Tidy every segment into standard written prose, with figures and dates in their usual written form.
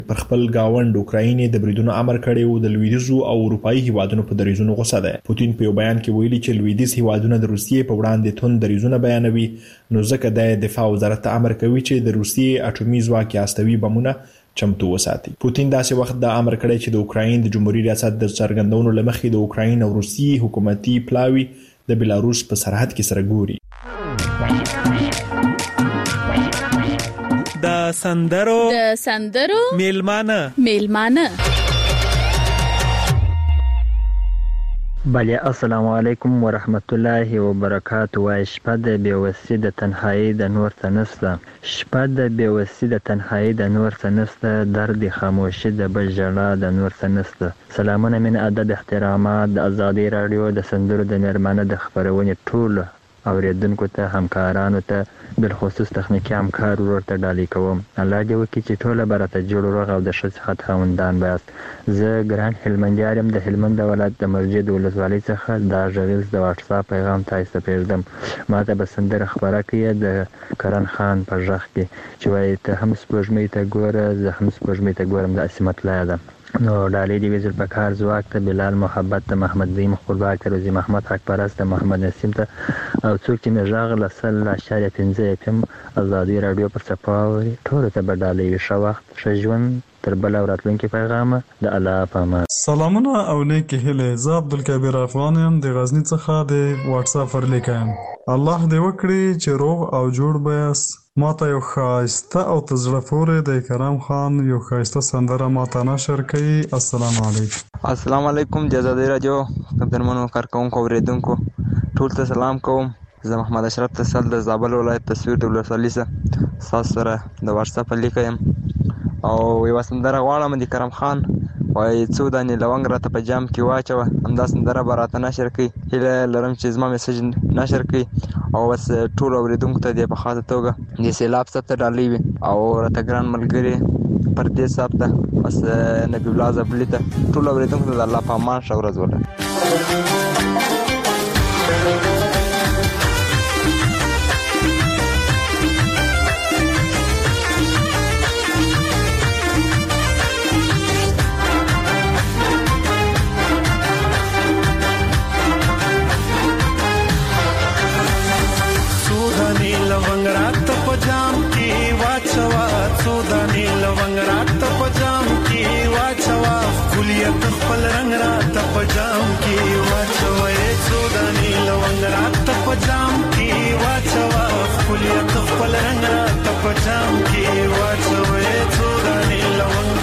پر خپل گاوند اوکراین د بریدونو امر کړی او د لویدیځو او اروپایي هیوادونو په دریځونو غوسه ده. پوتین په یو بیان کې ویلي چې لویدیځ هیوادونه د روسیې په وړاندې توند دریځونه بیانوي، نو ځکه د دفاع وزارت امر کوي چې د روسیې اټومي ځواک یا استوي بمونه چمتو وساتي. پوتین داسې وخت د امر کړی چې د اوکراین د جمهوریت ریاست د څرګندونو لمخې د اوکراین او روسیې حکومتي پلاوی د بلاروس په سرحد کې سره ګوري. د سندرو میلمانه بله، السلام علیکم ورحمت الله وبرکاته. شپه د بېوسي د تنهایی د نور څه نشته، شپه د بېوسي د تنهایی د نور څه نشته، درد خاموشي د بل ژړا د نور څه نشته. سلامونه، من ادب، احترامات د ازادي رادیو د سندرو د میلمانه د خبرونې ټول اوریدونکو ته، همکارانو ته، بالخصوص تخنیکي همکار ورور ته ډالۍ کوم. الله دې وکړي چې ټوله به راته جوړ روغ او د ښه صحت خاوندان بایاست. زه ګران هلمندیار یم، د هلمند ولایت د مسجد ولسوالۍ څخه دا غږیز د واټساپ پیغام تاسو ته پرېږدم. ما ته به سندره خپره کړي د کرن خان په غږ کې چې وایي ته هم سپوږمۍ ته ګوره، زه هم سپوږمۍ ته ګورم، د عصمت لایه ده. نو ډالۍ دې وي ذوالفقار ځواک ته، بلال محبت ته، محمد زیم خپلواک ته، روزي محمد حق پرست ته، محمد نسیم ته، او څوک چې مې غږ له 100.5 FM ازادي رادیو پر څپو اوري، ټولو ته به ډالۍ وي. ښه وخت، ښه ژوند، تر بل او راتلونکي پیغامه د الله په امان. سلامونه او نیکې هیلې. زه عبدالکبیر افغان یم، د غزني څخه د واټساپ ورلیکه یم. الله دې وکړي چې روغ او جوړ بایاست. ما ته یو ښایسته او تر زړه پورې د کرم خان یو ښایسته سندره ما ته نشر کوي. السلام علیکم. السلام علیکم د ازادي رادیو قدرمنو کارکونکو اوریدونکو ټول ته سلام کوم. زه محمد اشرف تسل د زابل ولایت تصویر د ولسوالۍ څخه تاسو سره د واټساپ لیکه یم او یو سندره غواړم د کرم خان وایي څو دانې لونګ راته په جام کې واچوه. همدا سندره به راته نشر کړي. هیله لرم چې زما میسج نشر کړي او بس ټول اوریدونکو ته د په خاطر توګه د سیلاب صاحب ته ډالۍ وي او راته ګران ملګري پردیس صاحب ته، بس نبی الله زبلی ته، ټول اوریدونکو ته د الله په امان ښه ورځ ولرئ. خپل رنگ رات په جام کې واچوي، څو دانې لونګ رات په جام کې واچوي، خپل خپل رنگ رات په جام کې واچوي، څو دانې لونګ.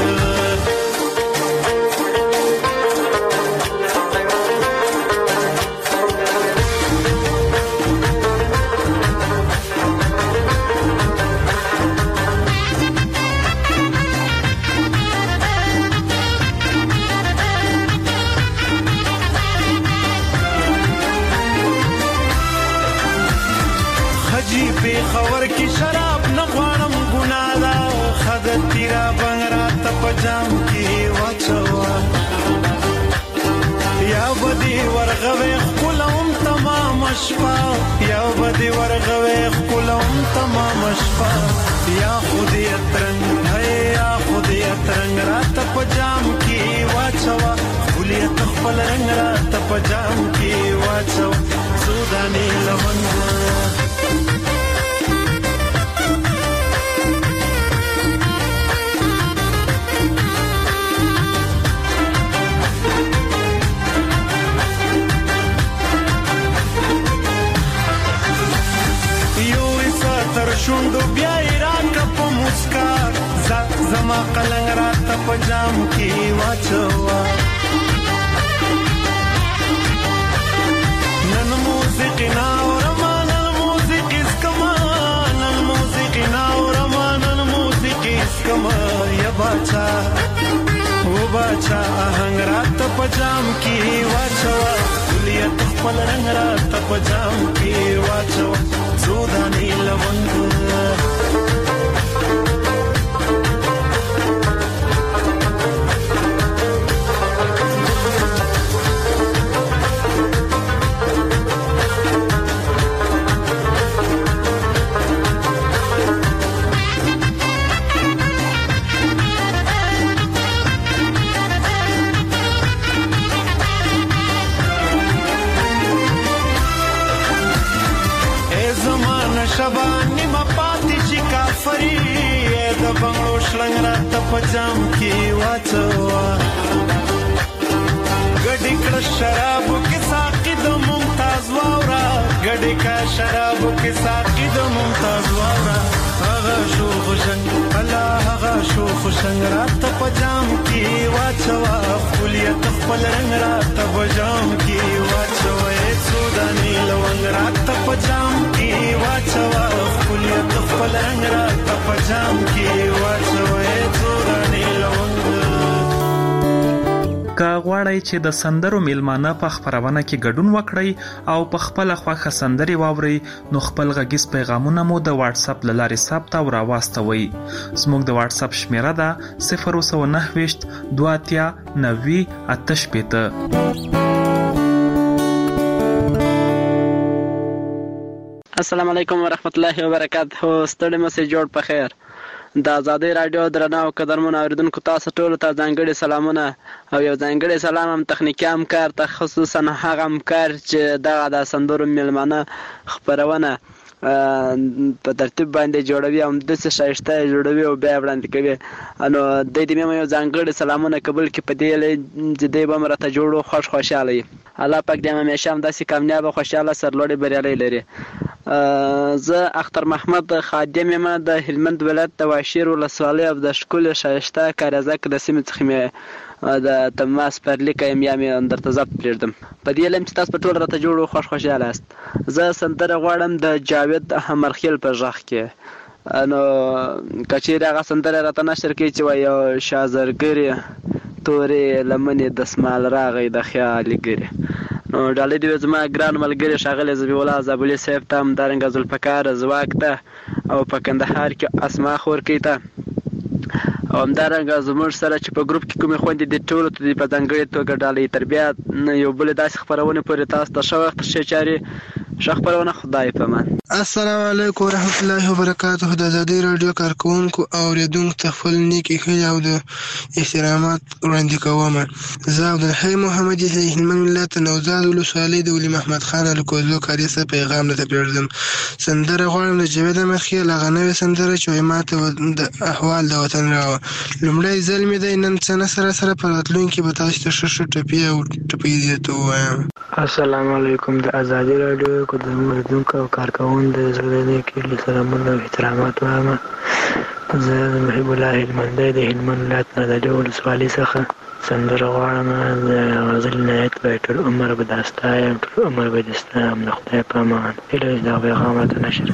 خبر کی شراب نه غواړم ګناه ده، خدای تیرا بنګ رات په جام کې واچوا، یا بدی ورغوي خپلوم تمام شپه، یا بدی ورغوي خپلوم تمام شپه، یا خودی ترنګ ہے، یا خودی ترنګ رات په جام کې واچوا، خپل خپل رنگ رات په جام کې واچوا، سودانی لمنګ. شوندو بیا راکا په مسکا، زما قلنګ راته په جام کې واچوا، نن موسیقي ناورما، نن موسیقي اسکما، نن موسیقي ناورما، نن موسیقي اسکما، یا باچا او باچا آهنګ راته په جام کې واچوا، کلیت خپل رنګ راته په جام کې واچوا، څو دانې لونګ. شلنګ راته په جام کې واچوا ګډې کړه شرابو کې ساقي د ممتاز واورا ګډې کا شرابو کې ساقي د ممتاز واورا هغه شو خوشنګ الله هغه شو خوشنګ راته په جام کې واچوا خپلیت خپل رنگ راته په جام کې واچوا سوداني لونګ راته په جام کې واچوا خپلیت خپل رنگ راته په جام کې واچوا سوداني لونګ که غواړئ چې د سندرو میلمانه په خپرونه کې ګډون وکړئ او په خپل خوښه سندري واورئ نو خپل غږیز پیغامونه مو د واتس اپ له لارې ثبت او راواستوئ. زموږ د واتس اپ شمیره ده 029 2 90 88. السلام علیکم ورحمت الله وبرکاته. ستړي مې جوړ په خیر. د آزادۍ رادیو درنو او قدرمنو اوریدونکو تاسو ټول ته ځانګړي سلامونه او یو ځانګړي سلام هم تخنیکی همکار ته خصوصا هغه همکار چې دغه د سندرو میلمانه خپرونه په ترتیب باندې جوړوي او د څه شایسته جوړوي او بیا وړاندې کوي. نو د دې مې یو ځانګړي سلامونه قبول کې په دې چې دې به مرته جوړو خوشاله وي. الله پاک دې همیشه هم داسې کامیاب او خوشاله سرلوړي بریالي لري. زه اختر محمد خادم یم د هلمند ولایت د واشیر ولسوالۍ او د شکل شایسته کارزک د سیمې څخه مې د تماس پر لیکم یا مې درته ضبط پرېږدم. په دې لم چې تاسو په ټول راته جوړو خوشاله است. زه سندره غواړم د جاوید همرخیل په ژغ کې. نو کچېر هغه سندره راته نشر کې چې وایي شازرګری تورې لمنې د سمال راغی د خیال ګری. نو ډالې دی زما ګران ملګری ښاغلی ذبیح الله زابلي صاحب ته همدارنګه ذوالفقار زواک ته او په کندهار کې اسما خورکۍ ته او همدارنګه زموږ سره چې په ګروپ کې کومې خویندې دي ټولو ته په ځانګړې توګه ډالۍ تربیه یو بلې داسې خپرونې پورې تاسو ته ښه وخت ښې چارې ښه خپرونه. خدای پامان. السلام علیکم ورحمت الله وبرکاته. د آزادۍ راډیو کارکوونکو او اوریدونکو ته خپل نیکې ښې او د احترامات وړاندې کوم. زه عبدالحی محمد د هلمند ولایت نوزاد ولسوالۍ د ولي محمد خان الکوزو کاري څخه پیغام درته پرېږدم. سندره غواړم د جاوید همرخیل هغه نوې سندره چې وایي ماته د احوال د وطن راوړه. لومړی ځل مې دی نن څه نه سره په راتلونکي به تاسو ته ښه ټپې او ټپیزې ته ووایم. السلام علیکم. د آزادۍ راډیو د اوریدونکو او کارکوونکو د زړه کې له سلامونه او احترامات وایم. زه محب الله هلمندی د هلمند ولایت نادعلي ولسوالۍ څخه سندره غواړم. د غزل نایت به ټول عمر به دا ستایم، ټول عمر به دې ستایم، د خدای په امان. هیله چې دا پیغام راته نشر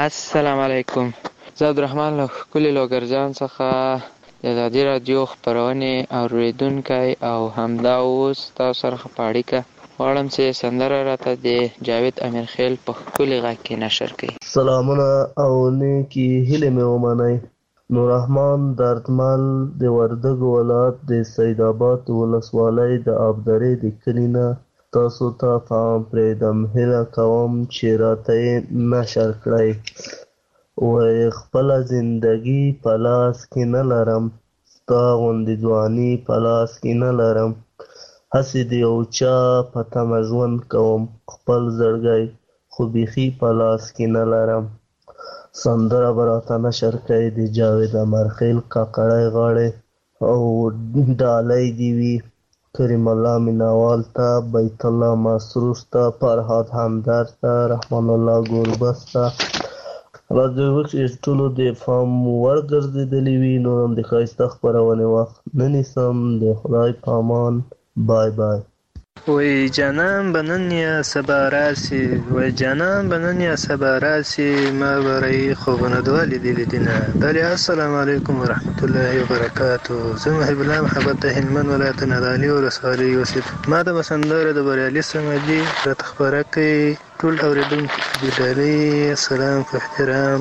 السلام علیکم. زه عبدالرحمن له ښکلي لوګرجان څخه د ازادي راډیو خپرونې اورېدونکی او همدا اوس تاسو سره په اړیکه غواړم چې سندره راته د جاوید امیرخیل په ښکلي غږ کې نشر کړي. سلامونه او نیکې هیلې مې ومنئ. نوررحمان دردمل د وردګو ولایت د سیدآباد ولسوالۍ د ابدرې د کلي نه تاسو ته پام پرېږدم. هیله کوم چې راته یې نشر کړئ. وایي خپله زندګي په لاس کې نه لرم، ستا غوندې ځواني په لاس کې نه لرم، هسې د یو چا په تمه ژوند کوم، خپل زړګی خو بیخي په لاس کې نه لرم. سندره به راته نشر کوي د جاوید امیرخیل کاکړی غاړې او ډالۍ دې وي کریم الله میناوال ته، بیت الله مسروس ته، فرهاد همدرد ته، رحمان الله ګوربز ته. راډیو وکس ټولو د پام وړ ګرځېدلې وي. نور هم د ښایسته خپرونې وخت نه نیسم. د خدای په امان. بای بای. وای جانان بنن یا سبا راسي، وای جانان بنن یا سبا راسي، ما برای خوبونه دوالی دیدینه. بله السلام علیکم ورحمت الله وبرکاته. زه محب الله محبت د هلمند ولایت نادعلي ولسوالۍ اوسېد. ما د سندره د بریالي صمدي راته خپره کړئ. ټول اوریدونکو ته ډالۍ سلام په احترام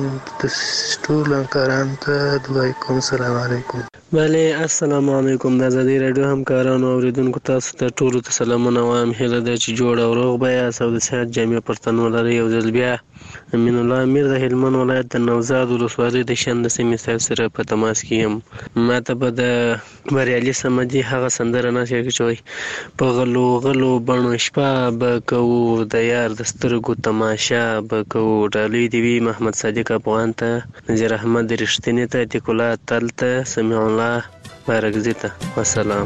ټول همکارانو ته دعای کوم. سلام علیکم. بله السلام علیکم. د ازادي راډیو همکارانو اوریدونکو تاسو ته ټولو ته سلامونه وایم. هیله ده چې جوړ او روغ به یاست او د صحت جامع پرتن ولرئ. یو ځل بیا امین الله امیر د هلمند ولایت د نوزاد ولسوالۍ د شند سیمې سره په تماس کې یم. ما ته به د بریالي صمدي هغه سندره نشر کړي چې وایي په غلو غلو بڼو شپه به کوو، د یار د سترګو تماشا به کوو. ډالۍ دې وي محمد صادق افغان ته، نذیر احمد رښتیني ته، عتیق الله تل ته، سمیع الله بارکزي ته. والسلام.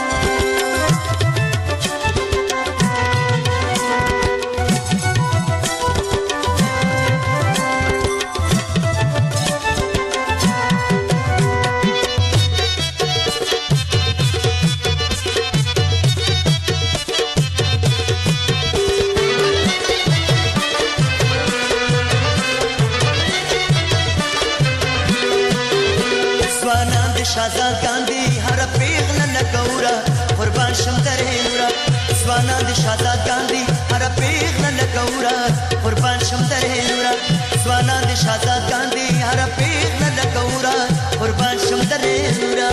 شازاد گاندی هر پیغله لګورا قربان شم درې نورا. ځوانان د شازاد گاندی هر پیغله لګورا قربان شم درې نورا. ځوانان د شازاد گاندی هر پیغله لګورا قربان شم درې نورا.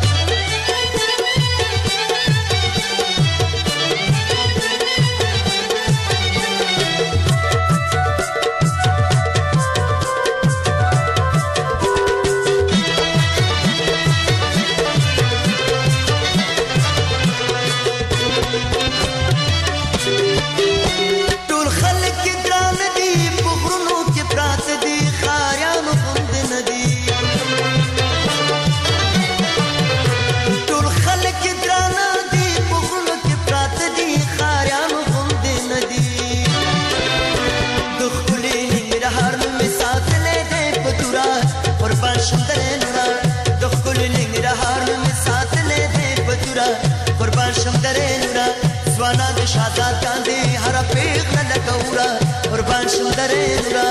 ځوانان د شازاد ګاندي هر پیغله لګورا قربان شم درې نورا.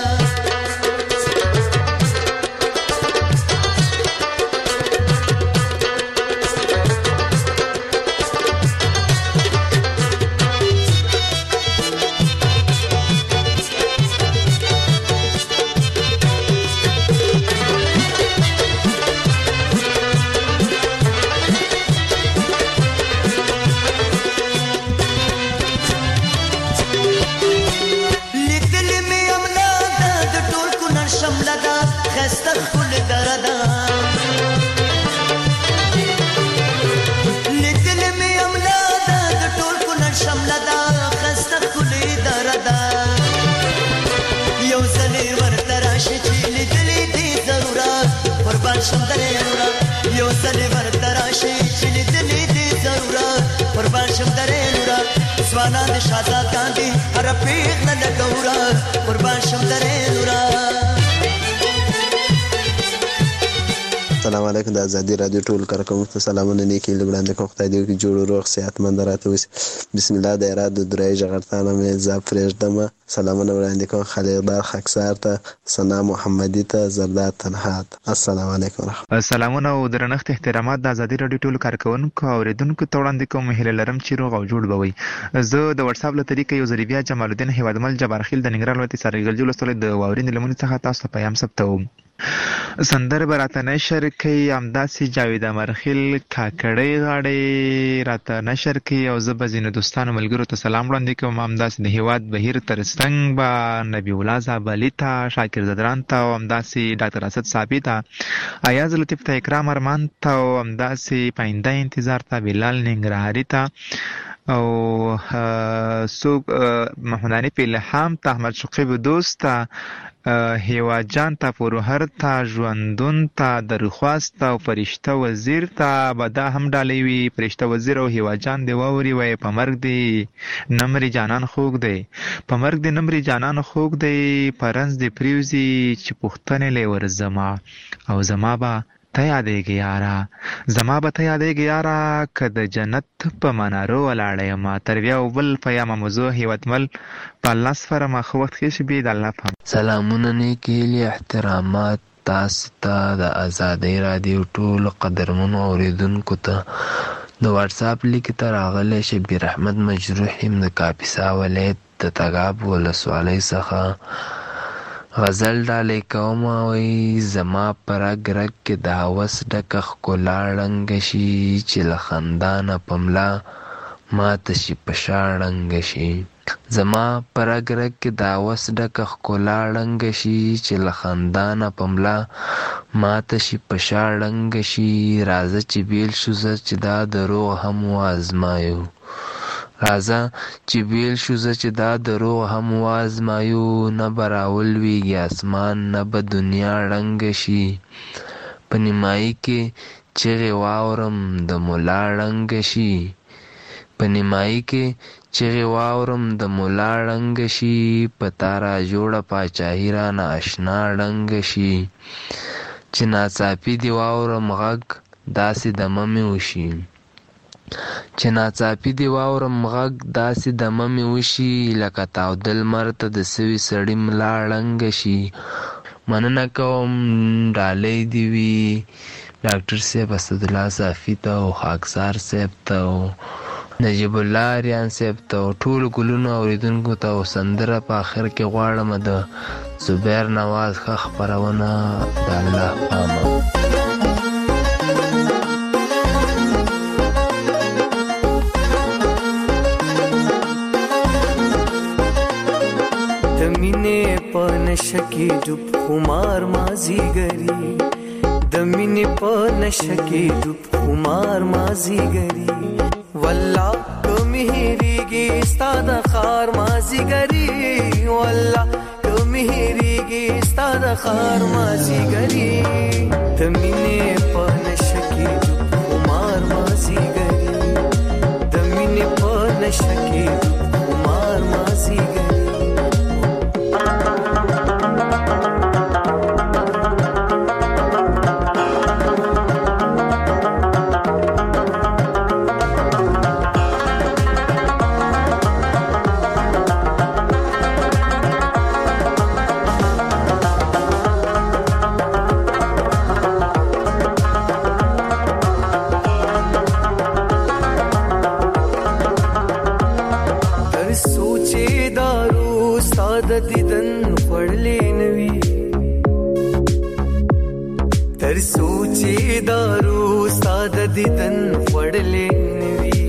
یو ځلې ورته راشي چې لیدلې دې ضرورت قربان شم درې نورا. ځوانان د شازاد ګاندي هر پیغله لګورا قربان شم درې نورا. السلام علیکم مبارک. د ازادي رادیو ټول کارکونکو ته سلامونه نیکې لګړاندې کوم. خدای دې وکړي جوړ روغ صحتمند راته اوسي. بسم الله. د هرات د درایي ژغرتانه مې زه پرېږدم. سلامونه وړاندې کوم خلیقدار خاکسار ته، ثنا محمدي ته، زرداد تنها ته. السلام علیکم. سلامونه او درنښت احترامات د ازادي رادیو ټول کارکونکو او اوریدونکو ته وړاندې کوم. هیله لرم چې روغ او جوړ به وئ. زه د واتساپ له طریقې یو ځل بیا جمال الدین هیوادمل جبارخیل د ننګرهار ولایت سارای ګلجو ولسوالۍ د واورین لمنې څخه تاسو ته پیغام ثبتوم. سندره به راته نشر کوي همداسې جاوید امرخیل کاکړۍ غاړې راته نشر کوي او زه به ځینو دوستانو ملګرو ته سلام وړاندې کوم. همداسې د هیواد بهیر ترڅنګ به نبی الله زابلي ته، شاکر زدران ته او همداسې ډاکټر اسد صابي ته، ایاز لطیف ته، اکرام ارمان ته او همداسې پاینده انتظار ته، بلال ننګرهاري ته او څوک محمداني پیلهام ته، احمد شقیب دوست ته، هیواد جان ته، پروهر ته، ژوندون ته، درخواست ته او فرشته وزیر ته به دا هم ډالۍ وي. فرشته وزیر او هیواد جان دی واوري وایي په مرګ دی نمرې جانان خوږ دی، په مرګ دی نمرې جانان خوږ دی، په رنځ دی پریوزي چې پوښتنې لې ورزما او زما به ته یادېږي یاره، زما به ته یادېږي یاره که د جنت په منارو ولاړه یم. تر بیا او بل په یامه موضوع هیوادمل په الله سپارم. ښه وخت ښه شي. د الله په سلامونه نیکې هیلې احترامات تاسو ته د ازادۍ رادیو ټولو قدرمنو اوریدونکو ته. د واتساپ لیک ته راغلی شبیر احمد مجروح یم د کاپیسا ولایت د تګاب ولسوالۍ څخه. غزل ډالۍ کوم وایي زما په رګ رګ کې د هوس ډکه ښکلا ړنګه شي چې له خندا نه په ملا ماته شي په شا ړنګه شي. زما په رګ رګ کې د هوس ډکه ښکلا ړنګه شي چې له خندا نه په ملا ماته شي په شا ړنګه شي. راځه چې بیل شو زه چې دا دروغ هم وازمایو، راځه چې بیل شو زه چې دا دروغ هم وازمایو. نه به راولویږي اسمان نه به دنیا ړنګه شي. په نیمایي کې چغې واورم د ملا ړنګه شي، په نیمایي کې چغې واورم د ملا ړنګه شي. په تا را جوړه پاچاهي رانه اشنا ړنګه شي. چې ناڅاپي دې واورم غږ داسې دمه مې وشي، چې ناڅاپي دې واورم غږ داسې دمه مې وشي لکه تاوده لمر ته د سوي سړي ملا ړنګه شي. مننه کوم. ډالۍ دې وي ډاکټر صاحب اسدالله صافي ته او خاکسار صاحب ته او نجیب الله ریان صاحب ته او ټولو ګلونو اوریدونکو ته. او سندره په آخر کې غواړم د زبیر نواز ښه خپرونه د الله پامه. د مینې په نشه کې ډوب خمار مازیګري، د مینې په نشه کې ډوب خمار مازیګري. والله که مې هېرېږي ستا د ښار مازیګري، والله که مې هېرېږي ستا د ښار مازیګري. د مینې په نشه کې ډوب خمار مازیګري، د مینې په نشه کې ډوب خمار مازیګري. تر سوچې دارو ستا د دیدن خوړلې نوي،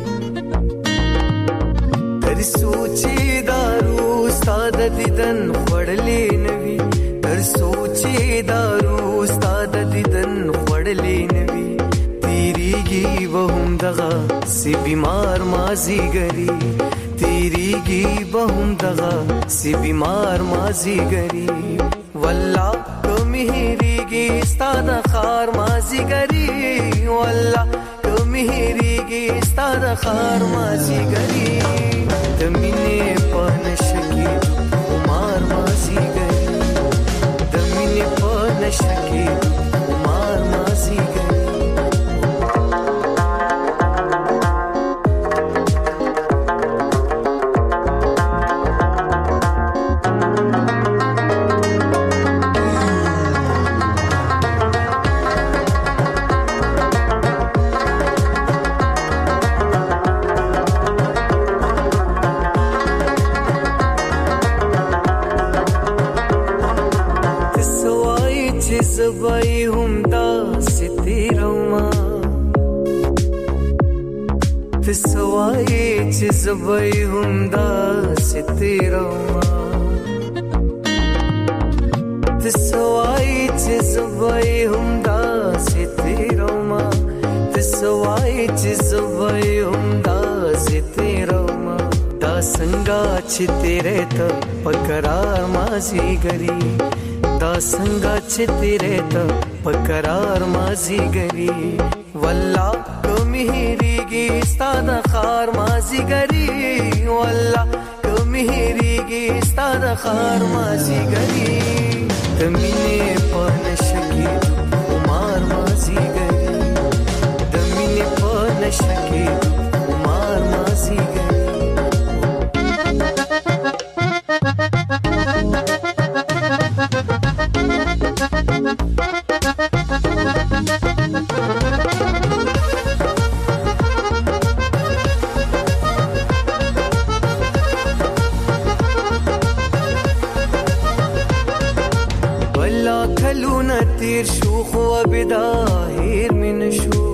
تر سوچې دارو ستا د دیدن خوړلې نوي، تر سوچې دارو ستا د دیدن خوړلې نوي. تیریږي به هم دغه سی بیمار مازیګري، تیریږي به هم دغه سی بیمار مازیګري. والله که مې هېرېږي ستا د ښار مازیګري، والله که مې هېرېږي ستا د ښار مازیګري. د مینې په نشه کې خمار مازیګري، د مینې په نشه کې خمار مازیګري. زبای هم داسې تیرومه ته څه وایې چې زبای هم داسې تیرومه ته څه وایې چې زبای هم داسې تیرومه ته څه وایې چې زبای هم داسې تیرومه دا څنګه چې تیرې ته په قرار مازیګري دا څنګه چې تیرې ته په قرار مازیګري والله کومې هېرېږي ستا د ښار مازیګري والله کومې هېرېږي ستا د ښار مازیګري د مینې په نشه کې خمار مازیګري د مینې په نشه کې خمار مازیګري تیر شو خو ابدا هیر می نشو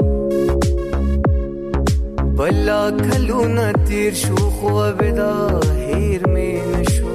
بلا کلونه تیر شو خو ابدا هیر می نشو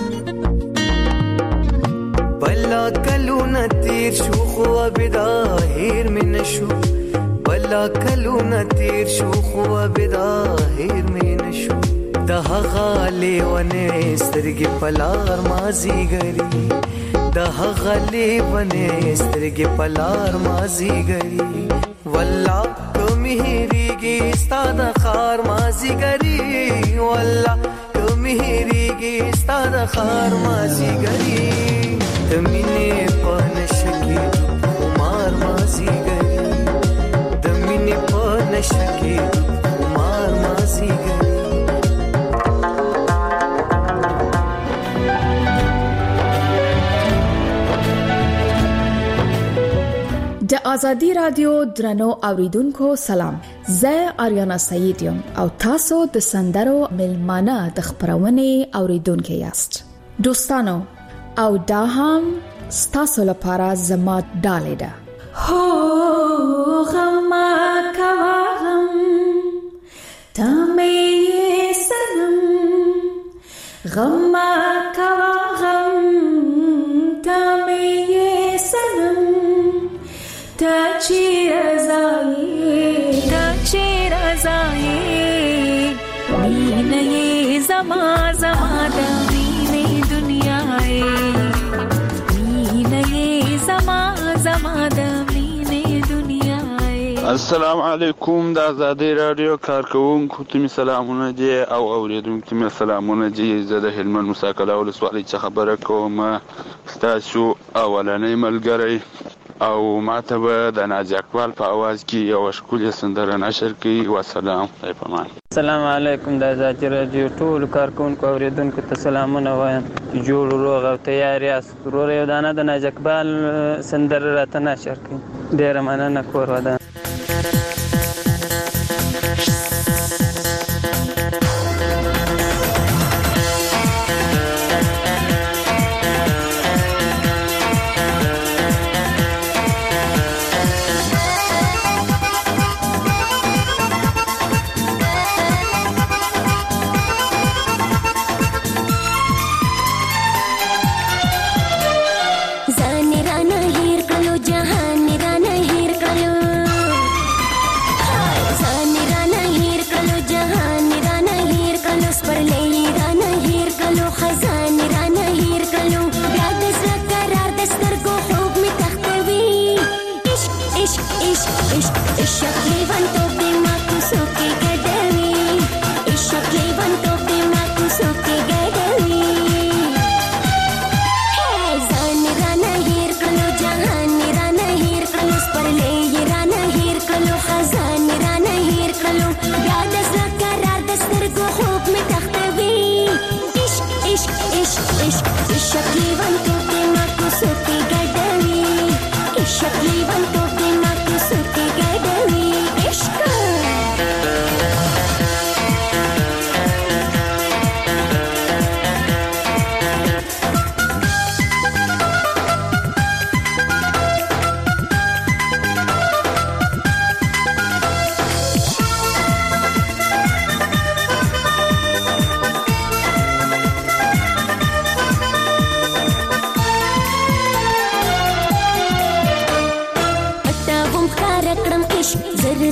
بلا کلونه تیر شو خو ابدا هیر می نشو بلا کلونه تیر شو خو ابدا هیر می نشو د هغه لیونه سترګې پلار مازیګري د هغه لیونه سترګې پلار مازیګري والله کومې هېرېږي ستا د ښار مازیګري والله کومې هېرېږي ستا د ښار مازیګري د مینې په نشه کې خمار مازیګري د مینې په نشه کې خمار مازیګري د ازادي رادیو درنو اوریدونکو سلام زه آریانا سعید یم او تاسو د سندرو ملمانه د خبرونه اوریدونکو یاست دوستانو او دا هم ستاسو لپاره زما ډالې ده هو غم کاغم تمه سنم غم کاغم تمه سنم تا چیر ازایی مینه زما د مینه دنیای مینه زما د مینه دنیای. السلام علیکم د ازادي رادیو کارکونکو ته می سلامونه دي او اوریدونکو ته می سلامونه دي. زه د هلمند مساکله ولسوالۍ څخه خبره کوم. ستاسو اولنۍ ملګری او ماته به د نازي اقبال په आवाज کې یو ښکلې سندره نشر کړي. والسلام علیکم. السلام علیکم د ازادي رادیو ټول کارکونکو اوریدونکو ته سلامونه وایم. جوړ روغ او تیار یاست. ورور یو دانه د نازي اقبال سندره راته نشر کړي. ډیره مننه کور ودان.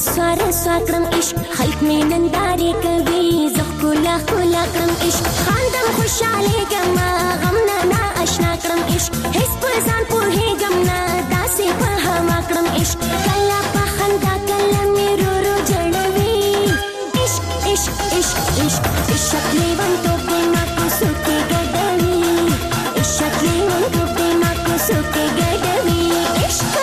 سوار سوارم عشق خلق می ننداري کوي زخلا خلا کرم عشق خاندم خوشاله ګم غم نه آشنا کرم عشق هیڅ په ځان په ګم نه داسې په هوا کرم عشق کلا په خندا کلا می رو جړوي عشق عشق عشق عشق عشق لیوان تو په ما کو سکه ګډوي عشق لیوان تو په ما کو سکه ګډوي عشق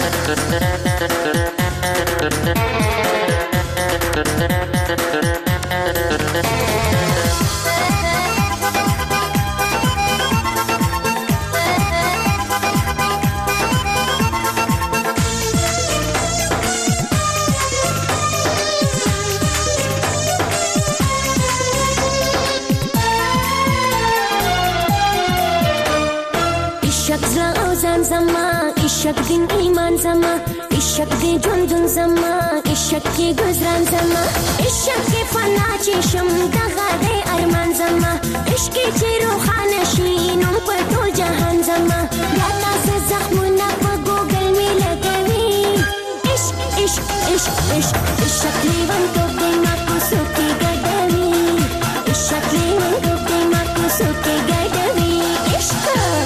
عشق دین ایمان زما عشق دی جون زما عشق کی گزران زما عشق کی فنا چشم دغه دی ارمان زما عشق کی روحانه شي نو په ټول جهان زما یا تاسو زخمونه په ګوګل می لګوي عشق عشق عشق عشق عشق لیوان تو په ما کو سکه ګډوي عشق لیوان تو په ما کو سکه ګډوي عشق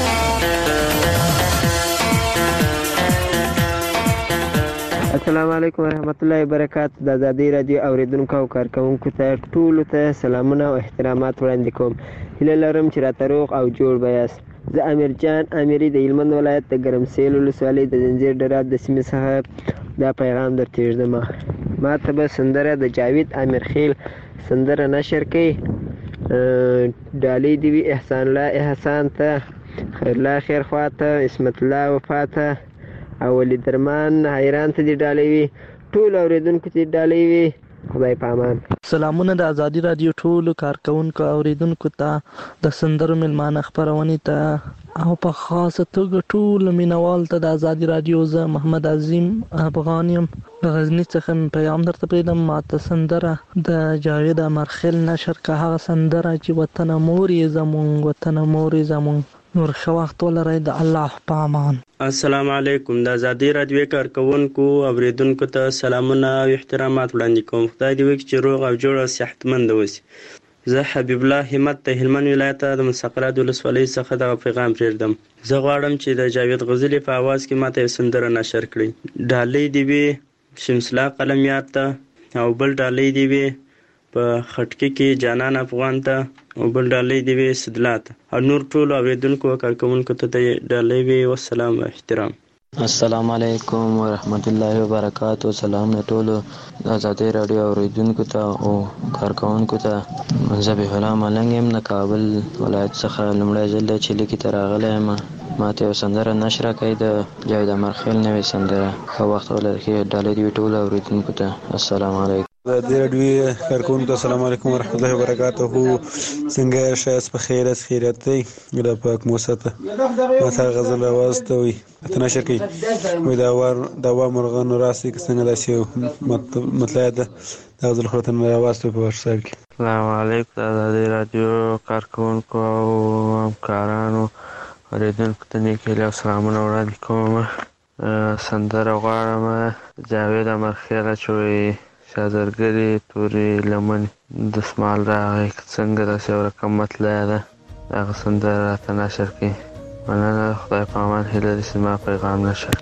السلام علیکم ورحمت الله وبرکاته. د آزادۍ رادیو اوریدونکو او کارکونکو ته ټولو ته سلامونه او احترامات وړاندې کوم. هیله لرم چې راته روغ او جوړ به یاست. زه امیر جان امیري د هلمند ولایت د ګرمسیل ولسوالۍ د زنځیر ډرات د سیمې څخه دا پیغام درته ږدم. ما ته به سندره د جاوید امیرخیل سندره نشر کړي. ډالۍ دې وي احسان الله احسان ته، خیر الله خیر خوا ته، عصمت الله وفا ته او ولی درمان حیران ته دې ډالۍ وي. ټول اوریدونکو ته ډالۍ وي. خدای په امان. سلامونه د آزادۍ رادیو ټولو کارکونکو اوریدونکو ته، د سندرو مېلمانه خپرونې ته او په خاصه توګه ټولو مینوال ته د آزادۍ رادیو زه محمد عظیم افغان یم د غزني څخه مې پیغام درته پرېږدم. ما ته سندره د جاوید امیرخیل نشر که هغه سندره چې وطن مور یې زمونږ وطن مور یې زمونږ. نور ښه وخت ولرئ. د الله په امان. السلام علیکم. د آزادۍ رادیو کارکونکو اوریدونکو ته سلامونه او احترامات وړاندې کوم. خدای دې وکړي چې روغ او جوړ او صحتمند اوسي. زه حبیب الله همت د هلمند ولایت د مسقرات ولسوالۍ څخه دغه پیغام پرېږدم. زه غواړم چې د جاوید غزلي په اواز کې ماته یو سندره نشر کړي. ډالۍ دې وي شمس الله قلمیات ته او بل ډالۍ دې وي په خټکي کې جانان افغان ته او بل ډالۍ دې وي صدلات او نور ټولو اوریدونکو او کارکونکو ته ډالۍ وي. والسلام و احترام. السلام علیکم ورحمت الله وبرکاته. سلام ټولو آزادۍ رادیو اوریدونکو ته او کارکونکو ته. ذبیح الله ملنګ یم د کابل ولایت څخه لومړی ځل دی چې لیکې ته راغلی یم. ماته یو سندره نشره کوي د جاوید امیرخیل نوې سندره. ښه وخت ولرئ. ډالۍ دې وي ټولو اوریدونکو ته. السلام علیکم. آزادۍ رادیو کارکونکو ته السلام علیکم ورحمت الله وبرکاته. څنګه شایست په خیر است خیریت دی الله پاک موسته ماته غزل اواز ته وي ته نشر کوي وي دا وا مرغانو راسي که څنګه داسې مطلب ده دا غزل خو ته اواز ته په واتساپ کې. السلام علیکم. د آزادۍ رادیو کارکونکو او همکارانو اوریدونکو ته نیک هیلې او سلامونه وړاندې کوم. سندره غواړم جاوید امیرخیل چې وایي شازرګري تورې لمنې دسمال راغی څنګه داسې یو رقم مطلع ده. دغه سندره راته نشر کړي. مننه. خدای په امان. هیله ده چې زما پیغام نشر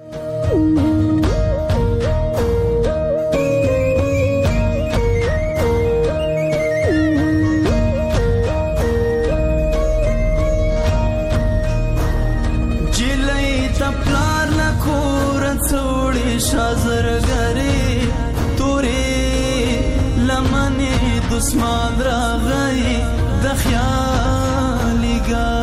جلۍ د پلار نه کور څوړي شازرګري دسمال راغی د خیالي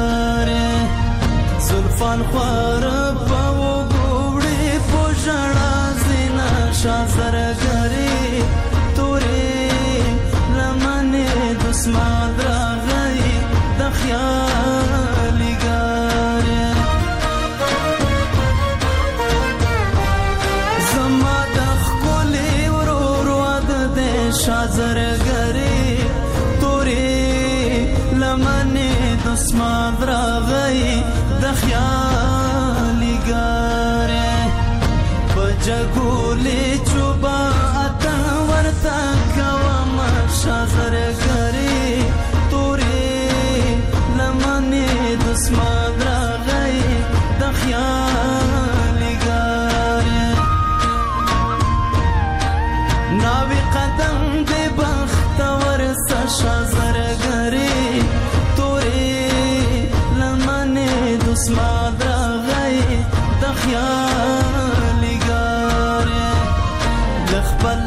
ګارې زلفان خوار په وګوړې په ژړا زینا شازرګري تورې لمنې دسمال راغی د خیالي ګارې زما د ښکلې ورور واده دی شازرګري دسمال راغی د خیالي ګارې په جګولې چوبا شازرګری تورې لمنې دسمان راغی د خیال ګارې ناوی قدم دې بختور شازرګری تورې لمنې دسمان راغی د خیال ګارې لخبل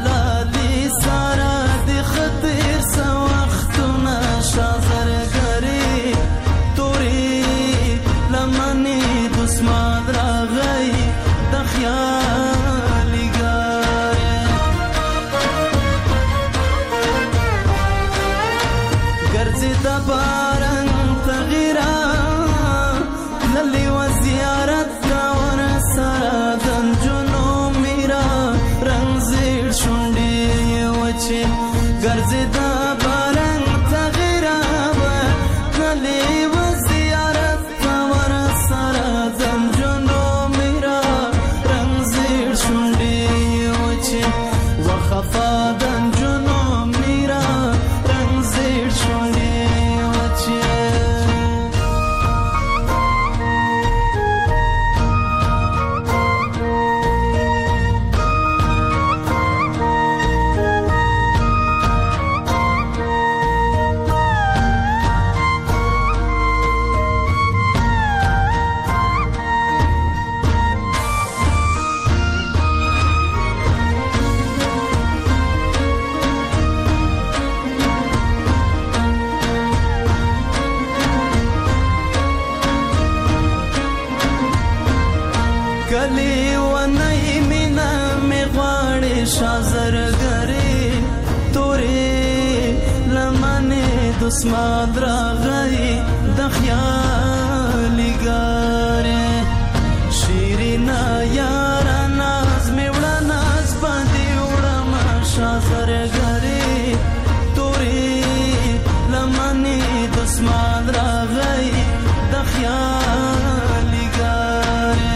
دسمان راغی د خیال ګارې شیرینا یارا ناز می وړه ناز باندې وړم شازرګری تورې لمنې دسمان راغی د خیال ګارې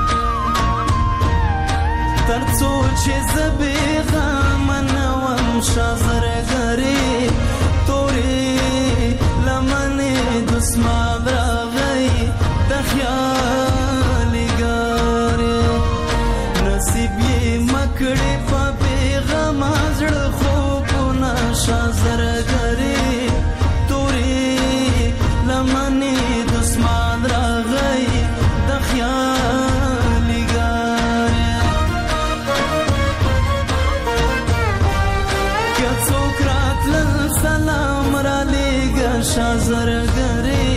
تر څو چې زبې غم نوم شازرګری دسمان راغی د خیال ګارې نصیب یې مکړې په پیغام زړه خوبونه شازرګری تورې لمنې دسمان راغی د خیال ګارې که څوک راتلل سلام را لېږه شازرګری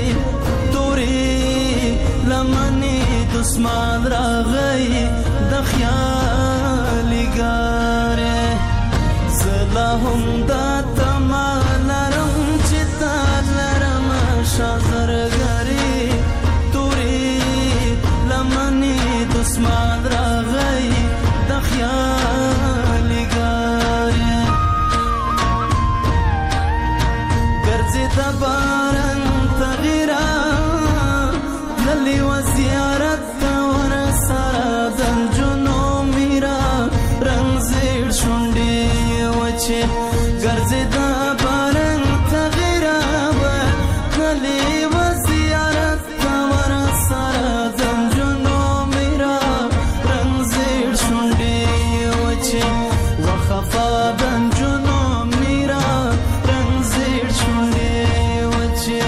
دسمان راغی د خیال ګارې زلا هم دا تما لرم چې تا لرم شازرګری تورې لمنې دسمان راغی د خیال ګارې ګرځې د باران تغیرا للی و زیارت ګرځې د باران تغیرا کلی و زیارت ور سره زنجونو میرا رنگ زیړ شونډې وچې وخفا دنجونو میرا رنگ زیړ شونډې وچې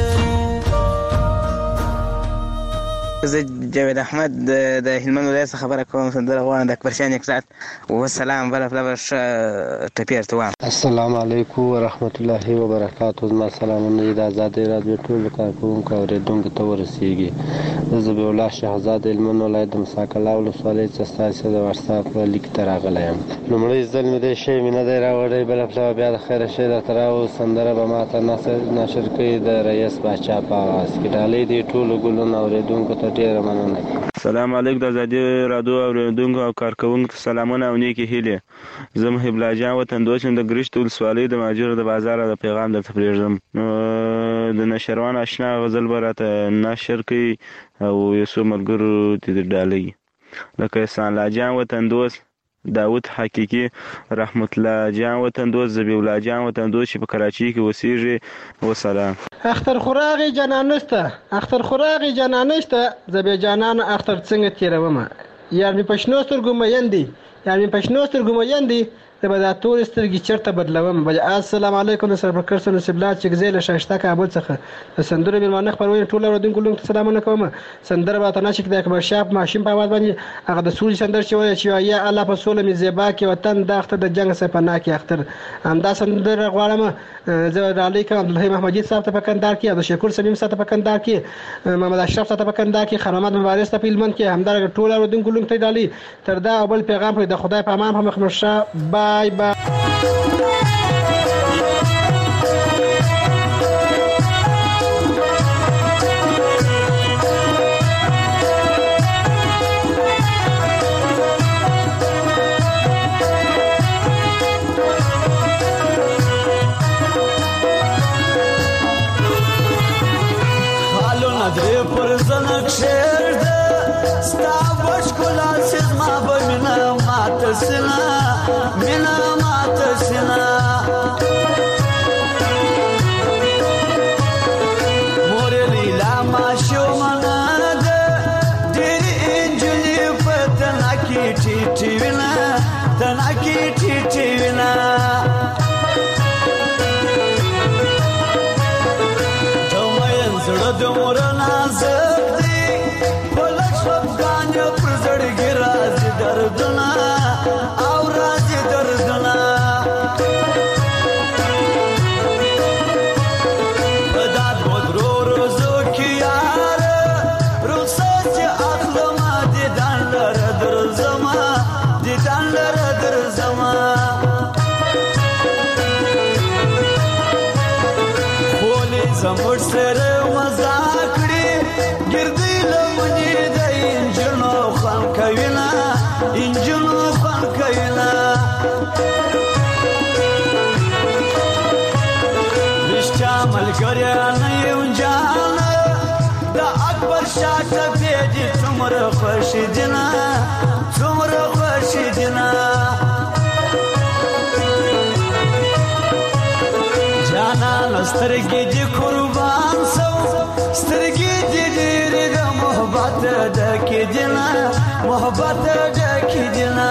زه جاوید احمد د هلمند ولایت څخه خبره کوم سندره غواړم د اکبر شاه نکزاد وسلام بله فلبر ښه ټپي ارتوام السلام علیکم ورحمت الله وبرکاتو زما سلامونه د ازادۍ راډیو ټولو کارکوونکو او اورېدونکو ته ورسیږي زه ذبیح الله شهزاد د هلمند ولایت د مساکله ولسوالۍ څخه ستاسې د وټساپ لیک ته راغلی یم لومړی ځل مې دې شی مې نه دی راوړی بله پلوه بیا د خیره شی درته راوړو سندره به ما ته نشر کوي د رئیس باچا په آواز کې ډالۍ دې ټولو ګلونه اورېدونکو ته ډېره مننه. سلام علیکم د ازادي راډیو اورېدونکو او کارکوونکو سلامونه او نیکې هیلې. زه محب الله جان وطن دوست یم د ګرشت ولسوالۍ د مهاجرو د بازار د پیغام درته پرېږدم. د نشروان اشنا غزل به راته نشر کوي او یو څو ملګرو دې ډالۍ لکه احسان الله جان وطن دوست داود حقیقي، رحمت الله جان وطندوس، ذبیح الله جان وطندوس چې په کراچۍ کې اوسېږي. وسلام. اختر خوراغي جانانسته، اختر خوراغي جانانسته، زبې جانان اختر څنګه تیرومه، یار مې پښنو سترګو مېندې، یار مې پښنو سترګو مېندې، زه به دا تورې سترګې چېرته بدلوم. بل السلام علیکم د سرپرکر سره نصیب چې زه له شایسته کابل څخه د سندرو مېلمانه خپرونې ټول اورېدونکو لومړی ته سلامونه کوم. سندره به اتنا چې د اکبر شاه ماشین په اواز باندې هغه د سولې سندره چې وایي چې یا الله په سوله مې زیبا کې وطن د اختر د جنګ څخه پناه کې اختر. همدا سندره غواړم زه ډالۍ کوم عبدالحی محمدي صاحب ته په کندهار کې، عبدالشکور سلیم صاحب ته په کندهار کې، محمد اشرف صاحب ته په کندهار کې، خیر محمد مبارز ته په هلمند کې، همدارنګه ټول اورېدونکو لومړی ته ډالۍ. تر دا او بل پیغام پرې د خدای په امان په مخ مشه. بای بای. درې پر زنک شعر ده ستا بشکلا سیز ما به مینه ماته سینه، مینه ماته سینه. مورې لیلا ماشومانه ده ډېرې انجونې په تنه کې ټیټې وینه، تنه کې ټیټې وینه. د مور نازک دی په لږ خفګان پر زړګي راځي دردونه او راځي دردونه. په دا دوه درو ورځو کې یاره رخصت چې اخلمه دیدن لره درځمه، دیدن لره درځمه. خولې زموږ سره ملګری نه یو جانه د اکبر شاه ټپې دي څومره خوښې دي نه، څومره خوښې دي نه. جانان سترګې دي قربان سو، سترګې دي ډېرې د محبت ډکې دي نه، محبت ډکې دي نه.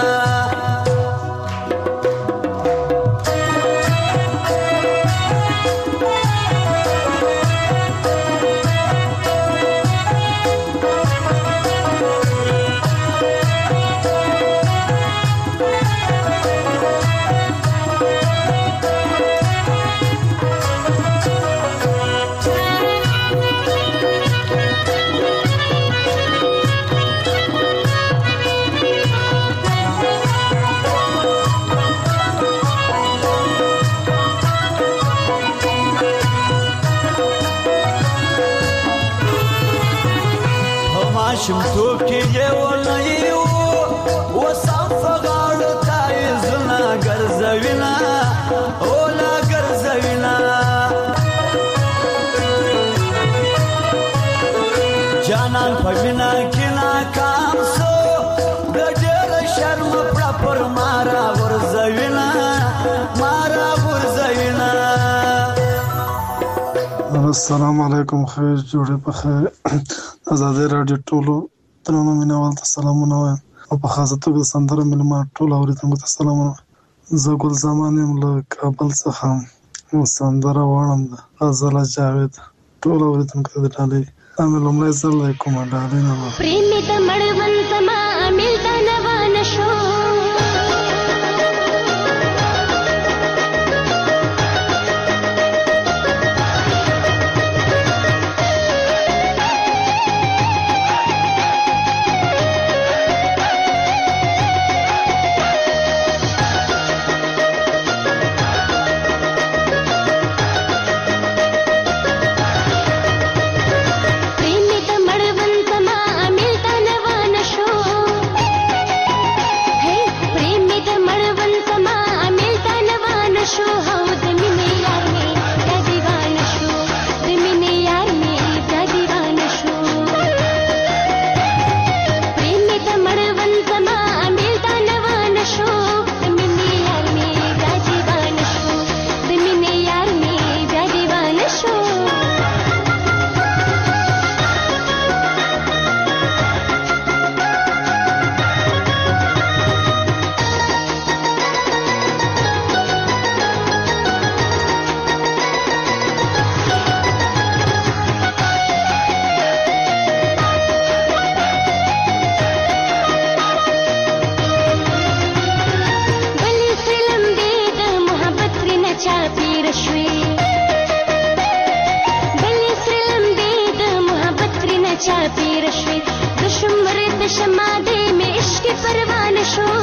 ماشومتوب کې یې ولایي اوس هم په غاړو تایزونه ګرځوینه، اوله ګرځوینه. جانان په مینه کې ناکام سو د ډېره شرمه پړه پر ما راغورځوینه، ما راغورځوینه. السلام علیکم، خیر جوړې په خیر. ازادي راډیو ټولو درنو مینوال ته سلامونه وایم او په خاصه توګه د سندرو مېلمانه ټولو اورېدونکو ته سلامونه. زه ګل زمان یم له کابل څخه. سندره غواړم د غزله جاوید ټولو اورېدونکو ته د ډالۍ. دا مې لومړی ځل دی کومه ډالۍ نه وه. پرېمې د مړوند زما امیل ته نوا نه شو Milta چاپیر شوي د شمر د شمادې مې عشق پروانه شو